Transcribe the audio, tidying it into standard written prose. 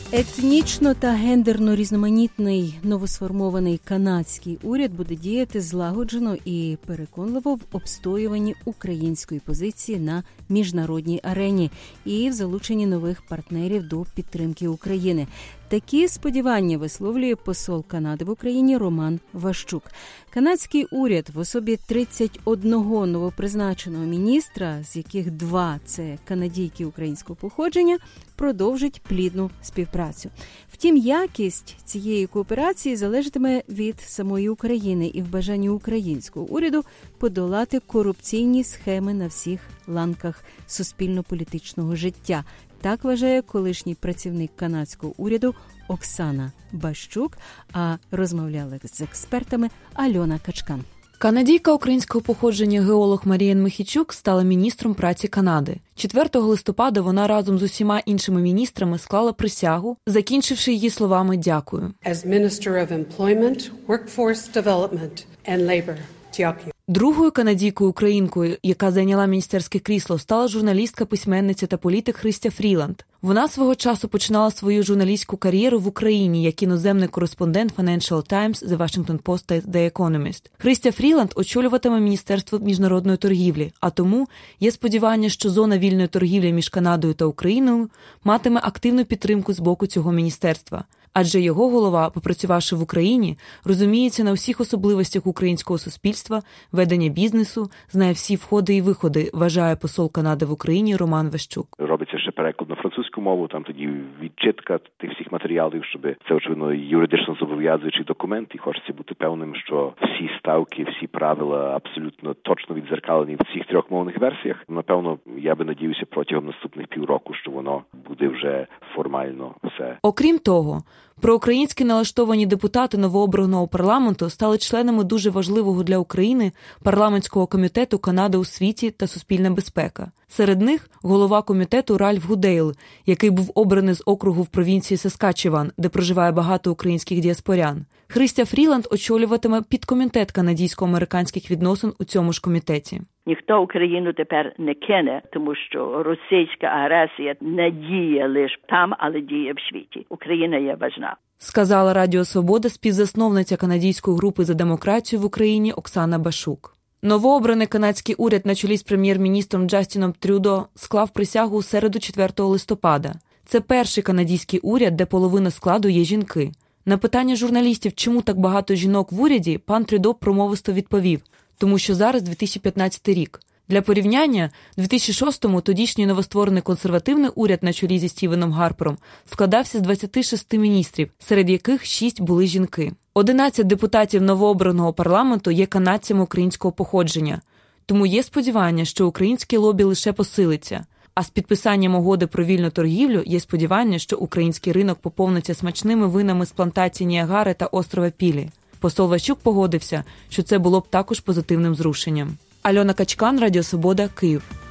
Етнічно та гендерно різноманітний новосформований канадський уряд буде діяти злагоджено і переконливо в обстоюванні української позиції на міжнародній арені і в залученні нових партнерів до підтримки України. Такі сподівання висловлює посол Канади в Україні Роман Ващук. Канадський уряд в особі 31 новопризначеного міністра, з яких 2 – це канадійки українського походження, продовжить плідну співпрацю. Втім, якість цієї кооперації залежатиме від самої України і в бажанні українського уряду подолати корупційні схеми на всіх ланках суспільно-політичного життя. Так вважає колишній працівник канадського уряду Оксана Бащук, а розмовляли з експертами Альона Качкан. Канадійка українського походження геолог Марієн Михійчук стала міністром праці Канади. 4 листопада вона разом з усіма іншими міністрами склала присягу, закінчивши її словами «Дякую». As Minister of Employment, Workforce Development and Labor. Дякую. Другою канадійкою-українкою, яка зайняла міністерське крісло, стала журналістка, письменниця та політик Христя Фріланд. Вона свого часу починала свою журналістську кар'єру в Україні як іноземний кореспондент Financial Times, The Washington Post та The Economist. Христя Фріланд очолюватиме Міністерство міжнародної торгівлі, а тому є сподівання, що зона вільної торгівлі між Канадою та Україною матиме активну підтримку з боку цього міністерства. Адже його голова, попрацювавши в Україні, розуміється на всіх особливостях українського суспільства, ведення бізнесу, знає всі входи і виходи, вважає посол Канади в Україні Роман Ващук. Робиться ще переклад на французьку мову, там тоді відчитка тих всіх матеріалів, щоб це, очевидно, юридично зобов'язуючий документ, і хочеться бути певним, що всі ставки, всі правила абсолютно точно відзеркалені в цих 3 мовних версіях. Напевно, я би надіюся протягом наступних півроку, що воно буде вже формально все. Окрім того, проукраїнські налаштовані депутати новообраного парламенту стали членами дуже важливого для України парламентського комітету «Канада у світі та суспільна безпека». Серед них голова комітету Ральф Гудейл, який був обраний з округу в провінції Саскачеван, де проживає багато українських діаспорян. Христя Фріланд очолюватиме підкомітет канадсько-американських відносин у цьому ж комітеті. Ніхто Україну тепер не кине, тому що російська агресія не діє лише там, але діє в світі. Україна є важна. Сказала Радіо Свобода співзасновниця канадської групи за демократію в Україні Оксана Бащук. Новообраний канадський уряд на чолі з прем'єр-міністром Джастіном Трюдо склав присягу у середу 4 листопада. Це перший канадський уряд, де половина складу є жінки. На питання журналістів, чому так багато жінок в уряді, пан Трюдо промовисто відповів – тому що зараз 2015 рік. Для порівняння, в 2006-му тодішній новостворений консервативний уряд на чолі зі Стівеном Гарпером складався з 26 міністрів, серед яких 6 були жінки. 11 депутатів новообраного парламенту є канадцями українського походження. Тому є сподівання, що українське лобі лише посилиться. А з підписанням угоди про вільну торгівлю є сподівання, що український ринок поповниться смачними винами з плантації Ніагари та острова Пілі. Посол Ващук погодився, що це було б також позитивним зрушенням. Альона Качкан, Радіо Свобода, Київ.